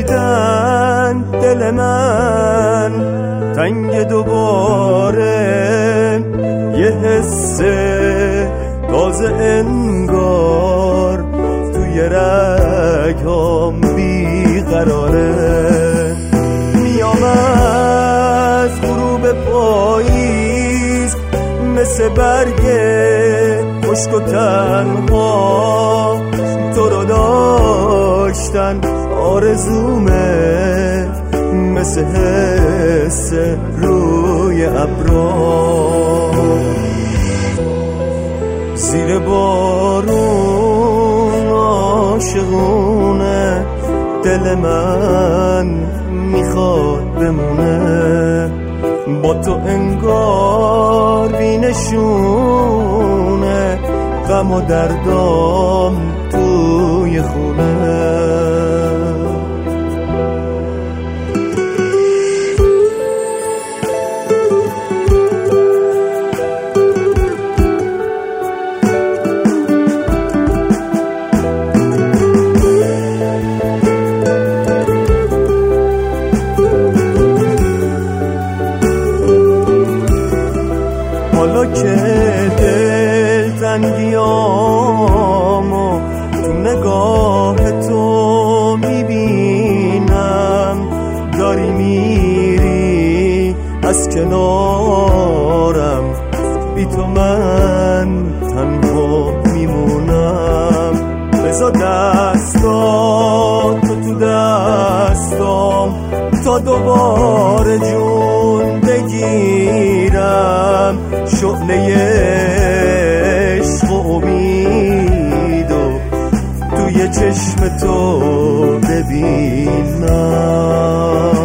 کردن دل من تنگ دوباره، یه حس تازه انگار توی رگام بیقراره. میام از غروب پاییز مثل برگ خشک و تنها، تو رو داشتن آرزومه مثل حس روی ابرا. زیر بارون عاشقونه دل من میخواد بمونه، با تو انگار بینشونه غم و دردام توی خونه. حالا که دلتنگیامو تو نگاه تو میبینم، داری میری از کنارم، بی تو من تنها میمونم. بذار دستات تو دستام تا دوباره جون بگیرم، شعله عشق و امید و توی چشم تو ببینم.